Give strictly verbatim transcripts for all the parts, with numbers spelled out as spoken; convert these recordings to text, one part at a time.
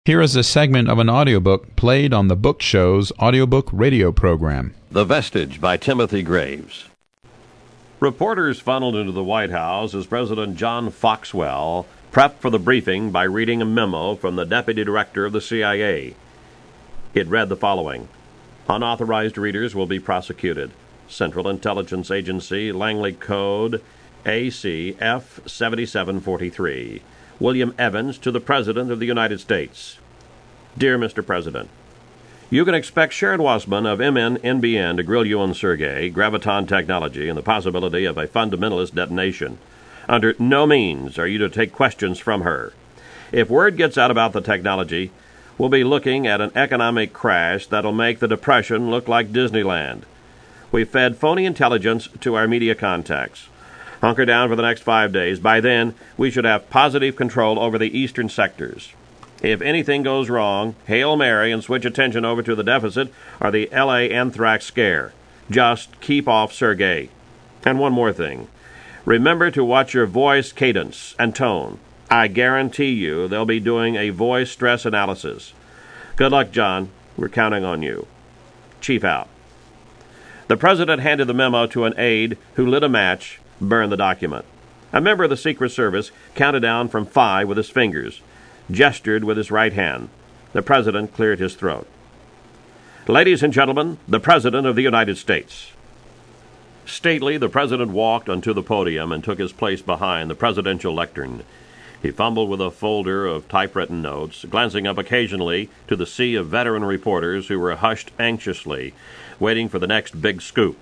Here is a segment of an audiobook played on the Book Show's audiobook radio program. The Vestige by Timothy Graves. Reporters funneled into the White House as President John Foxwell prepped for the briefing by reading a memo from the Deputy Director of the C I A. It read the following: Unauthorized readers will be prosecuted. Central Intelligence Agency, Langley Code A C F seventy-seven forty-three. William Evans to the President of the United States. Dear Mister President, you can expect Sharon Wassman of M N N B N to grill you on Sergei, Graviton technology, and the possibility of a fundamentalist detonation. Under no means are you to take questions from her. If word gets out about the technology, we'll be looking at an economic crash that'll make the Depression look like Disneyland. We've fed phony intelligence to our media contacts. Hunker down for the next five days. By then, we should have positive control over the eastern sectors. If anything goes wrong, Hail Mary and switch attention over to the deficit or the L A anthrax scare. Just keep off Sergei. And one more thing. Remember to watch your voice cadence and tone. I guarantee you they'll be doing a voice stress analysis. Good luck, John. We're counting on you. Chief out. The President handed the memo to an aide who lit a match, burned the document. A member of the Secret Service counted down from five with his fingers, gestured with his right hand. The President cleared his throat. Ladies and gentlemen, the President of the United States. Stately, the President walked onto the podium and took his place behind the presidential lectern. He fumbled with a folder of typewritten notes, glancing up occasionally to the sea of veteran reporters who were hushed anxiously, waiting for the next big scoop.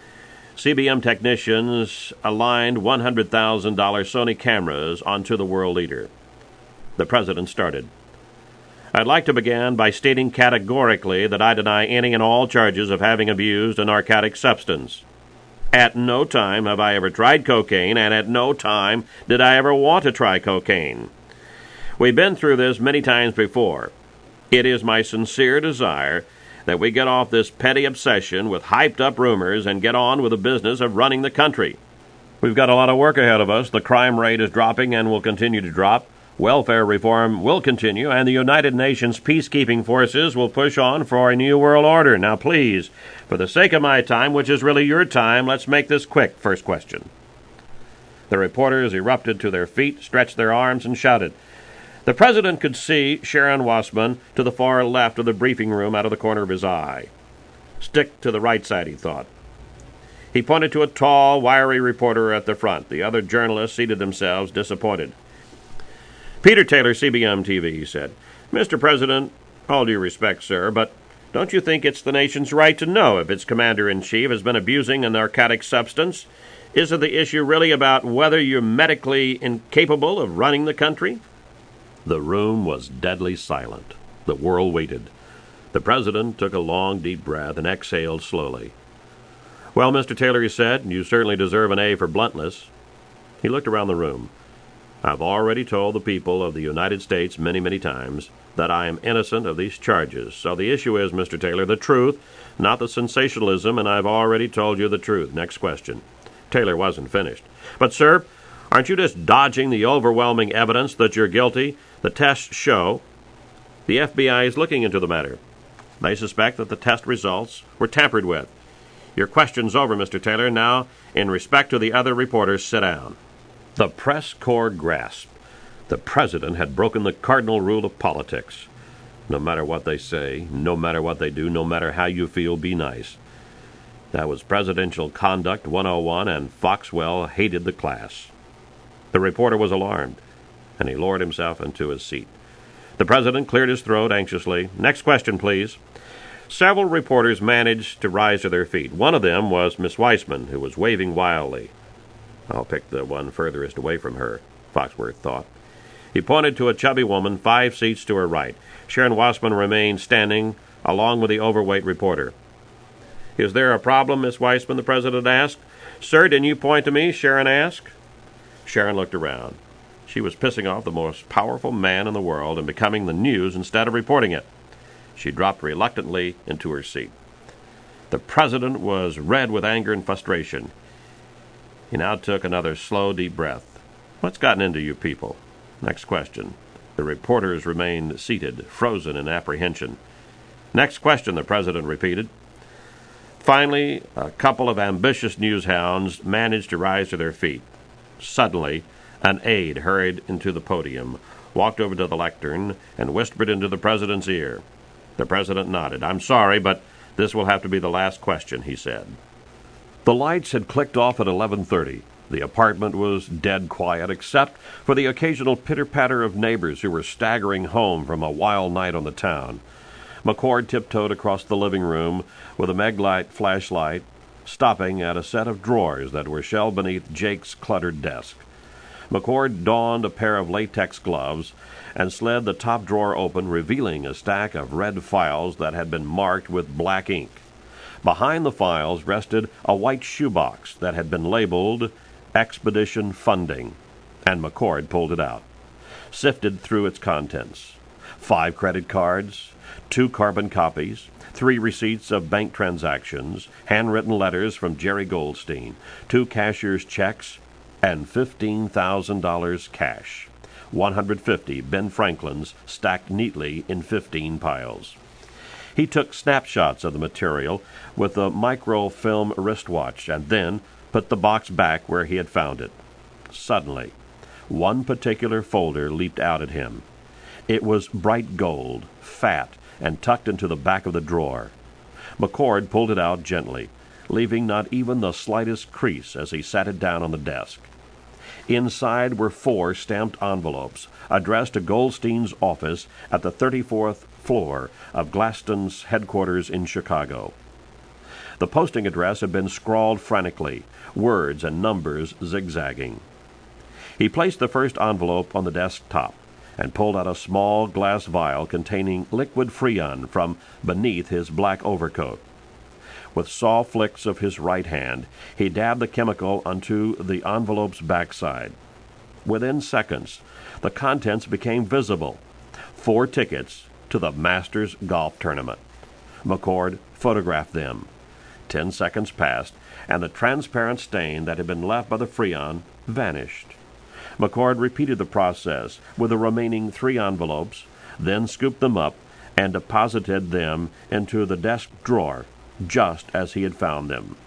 C B M technicians aligned one hundred thousand dollars Sony cameras onto the world leader. The President started. I'd like to begin by stating categorically that I deny any and all charges of having abused a narcotic substance. At no time have I ever tried cocaine, and at no time did I ever want to try cocaine. We've been through this many times before. It is my sincere desire that we get off this petty obsession with hyped-up rumors and get on with the business of running the country. We've got a lot of work ahead of us. The crime rate is dropping and will continue to drop. Welfare reform will continue, and the United Nations peacekeeping forces will push on for a new world order. Now, please, for the sake of my time, which is really your time, let's make this quick. First question. The reporters erupted to their feet, stretched their arms, and shouted. The President could see Sharon Wassman to the far left of the briefing room out of the corner of his eye. Stick to the right side, he thought. He pointed to a tall, wiry reporter at the front. The other journalists seated themselves, disappointed. Peter Taylor, C B M T V, he said. Mister President, all due respect, sir, but don't you think it's the nation's right to know if its commander-in-chief has been abusing a narcotic substance? Isn't the issue really about whether you're medically incapable of running the country? The room was deadly silent. The world waited. The President took a long, deep breath and exhaled slowly. Well, Mister Taylor, he said, you certainly deserve an A for bluntness. He looked around the room. I've already told the people of the United States many, many times that I am innocent of these charges. So the issue is, Mister Taylor, the truth, not the sensationalism, and I've already told you the truth. Next question. Taylor wasn't finished. But, sir, aren't you just dodging the overwhelming evidence that you're guilty? The tests show. The F B I is looking into the matter. They suspect that the test results were tampered with. Your question's over, Mister Taylor. Now, in respect to the other reporters, sit down. The press corps grasped. The President had broken the cardinal rule of politics. No matter what they say, no matter what they do, no matter how you feel, be nice. That was Presidential Conduct one oh one, and Foxwell hated the class. The reporter was alarmed, and he lowered himself into his seat. The President cleared his throat anxiously. Next question, please. Several reporters managed to rise to their feet. One of them was Miss Weissman, who was waving wildly. I'll pick the one furthest away from her, Foxworth thought. He pointed to a chubby woman five seats to her right. Sharon Wassman remained standing along with the overweight reporter. Is there a problem, Miss Weissman? The President asked. Sir, didn't you point to me? Sharon asked. Sharon looked around. She was pissing off the most powerful man in the world and becoming the news instead of reporting it. She dropped reluctantly into her seat. The President was red with anger and frustration. He now took another slow, deep breath. What's gotten into you people? Next question. The reporters remained seated, frozen in apprehension. "Next question," the president repeated. Finally, a couple of ambitious newshounds managed to rise to their feet. Suddenly, an aide hurried into the podium, walked over to the lectern, and whispered into the president's ear. The president nodded. "I'm sorry, but this will have to be the last question," he said. The lights had clicked off at eleven thirty. The apartment was dead quiet, except for the occasional pitter-patter of neighbors who were staggering home from a wild night on the town. McCord tiptoed across the living room with a Meglite flashlight, stopping at a set of drawers that were shelved beneath Jake's cluttered desk. McCord donned a pair of latex gloves and slid the top drawer open, revealing a stack of red files that had been marked with black ink. Behind the files rested a white shoebox that had been labeled Expedition Funding, and McCord pulled it out, sifted through its contents. Five credit cards, two carbon copies, three receipts of bank transactions, handwritten letters from Jerry Goldstein, two cashier's checks, and fifteen thousand dollars cash. one hundred fifty Ben Franklins stacked neatly in fifteen piles. He took snapshots of the material with a microfilm wristwatch and then put the box back where he had found it. Suddenly, one particular folder leaped out at him. It was bright gold, fat, and tucked into the back of the drawer. McCord pulled it out gently, leaving not even the slightest crease as he sat it down on the desk. Inside were four stamped envelopes addressed to Goldstein's office at the thirty-fourth floor of Glaston's headquarters in Chicago. The posting address had been scrawled frantically, words and numbers zigzagging. He placed the first envelope on the desk top and pulled out a small glass vial containing liquid Freon from beneath his black overcoat. With soft flicks of his right hand, he dabbed the chemical onto the envelope's backside. Within seconds, the contents became visible. Four tickets to the Masters Golf Tournament. McCord photographed them. Ten seconds passed, and the transparent stain that had been left by the Freon vanished. McCord repeated the process with the remaining three envelopes, then scooped them up and deposited them into the desk drawer, just as he had found them.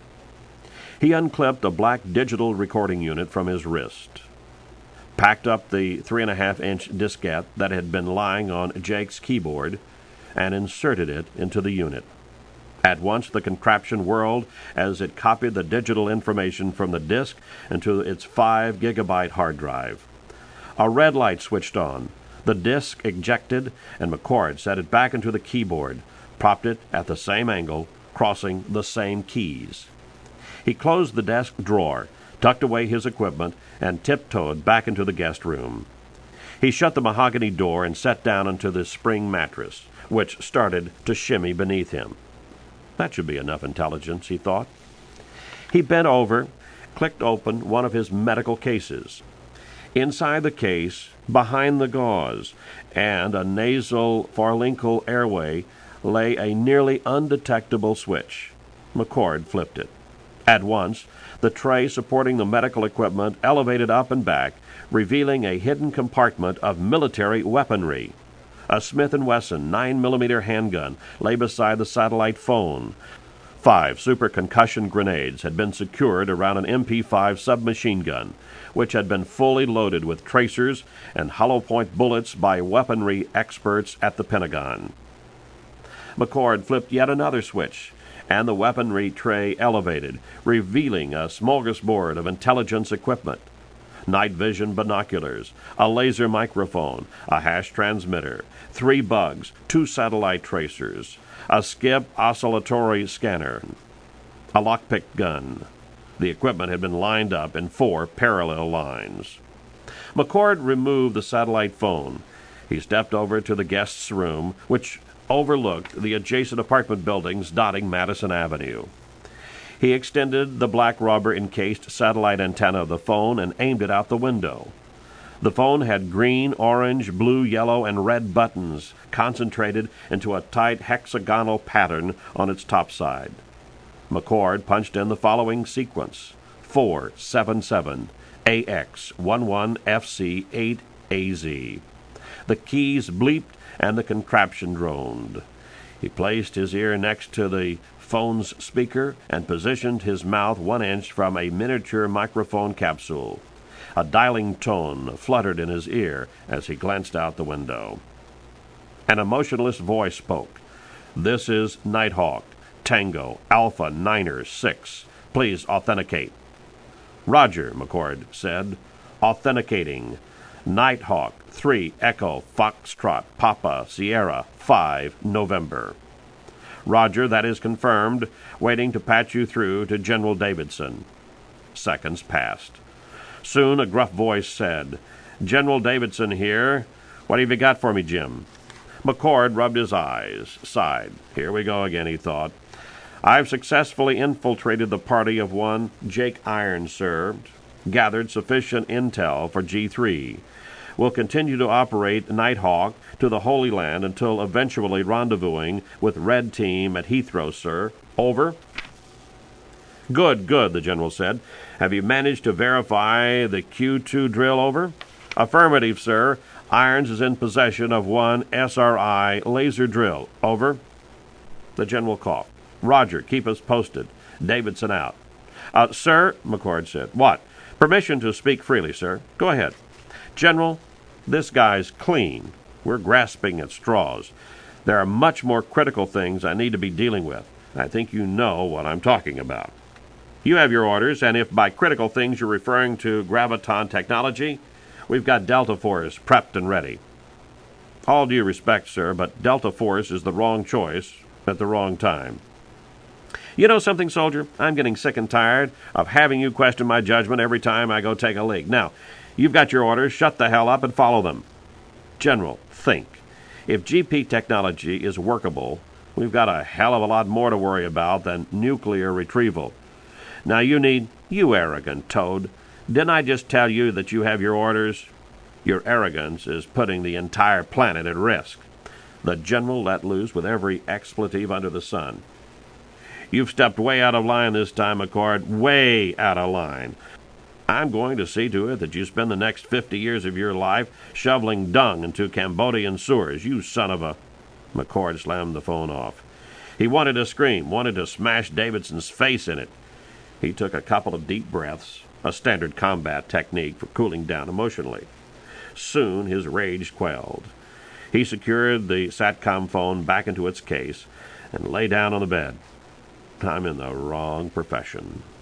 He unclipped a black digital recording unit from his wrist, packed up the three and a half inch diskette that had been lying on Jake's keyboard, and inserted it into the unit. At once the contraption whirled as it copied the digital information from the disk into its five gigabyte hard drive. A red light switched on. The disk ejected, and McCord set it back into the keyboard, propped it at the same angle, crossing the same keys. He closed the desk drawer, tucked away his equipment, and tiptoed back into the guest room. He shut the mahogany door and sat down into the spring mattress, which started to shimmy beneath him. That should be enough intelligence, he thought. He bent over, clicked open one of his medical cases. Inside the case, behind the gauze and a nasal pharyngeal airway, lay a nearly undetectable switch. McCord flipped it. At once, the tray supporting the medical equipment elevated up and back, revealing a hidden compartment of military weaponry. A Smith and Wesson nine millimeter handgun lay beside the satellite phone. Five super concussion grenades had been secured around an M P five submachine gun, which had been fully loaded with tracers and hollow-point bullets by weaponry experts at the Pentagon. McCord flipped yet another switch, and the weaponry tray elevated, revealing a smorgasbord of intelligence equipment. Night vision binoculars, a laser microphone, a hash transmitter, three bugs, two satellite tracers, a skip oscillatory scanner, a lockpick gun. The equipment had been lined up in four parallel lines. McCord removed the satellite phone. He stepped over to the guest's room, which overlooked the adjacent apartment buildings dotting Madison Avenue. He extended the black rubber-encased satellite antenna of the phone and aimed it out the window. The phone had green, orange, blue, yellow, and red buttons concentrated into a tight hexagonal pattern on its top side. McCord punched in the following sequence: four seven seven A X one one F C eight A Z. The keys bleeped and the contraption droned. He placed his ear next to the phone's speaker and positioned his mouth one inch from a miniature microphone capsule. A dialing tone fluttered in his ear as he glanced out the window. An emotionless voice spoke. "This is Nighthawk, Tango, Alpha Niner six. Please authenticate." "Roger," McCord said. "Authenticating. Nighthawk, three, Echo, Foxtrot, Papa, Sierra, five, November." "Roger, that is confirmed. Waiting to patch you through to General Davidson." Seconds passed. Soon a gruff voice said, "General Davidson here. What have you got for me, Jim?" McCord rubbed his eyes, sighed. "Here we go again," he thought. "I've successfully infiltrated the party of one Jake Irons, sir. Gathered sufficient intel for G three. Will continue to operate Nighthawk to the Holy Land until eventually rendezvousing with Red Team at Heathrow, sir. Over." "Good, good," the general said. "Have you managed to verify the Q two drill, over?" "Affirmative, sir. Irons is in possession of one S R I laser drill. Over." The general coughed. "Roger, keep us posted. Davidson out." Uh, sir," McCord said. "What?" "Permission to speak freely, sir." "Go ahead." "General, this guy's clean. We're grasping at straws. There are much more critical things I need to be dealing with. I think you know what I'm talking about." "You have your orders, and if by critical things you're referring to Graviton technology, we've got Delta Force prepped and ready." "All due respect, sir, but Delta Force is the wrong choice at the wrong time." "You know something, soldier? I'm getting sick and tired of having you question my judgment every time I go take a leak. Now, you've got your orders. Shut the hell up and follow them." "General, think. If G P technology is workable, we've got a hell of a lot more to worry about than nuclear retrieval. Now you need, you arrogant toad. Didn't I just tell you that you have your orders? Your arrogance is putting the entire planet at risk." The general let loose with every expletive under the sun. "You've stepped way out of line this time, McCord. Way out of line. I'm going to see to it that you spend the next fifty years of your life shoveling dung into Cambodian sewers, you son of a—" McCord slammed the phone off. He wanted to scream, wanted to smash Davidson's face in it. He took a couple of deep breaths, a standard combat technique for cooling down emotionally. Soon his rage quelled. He secured the SATCOM phone back into its case and lay down on the bed. "I'm in the wrong profession."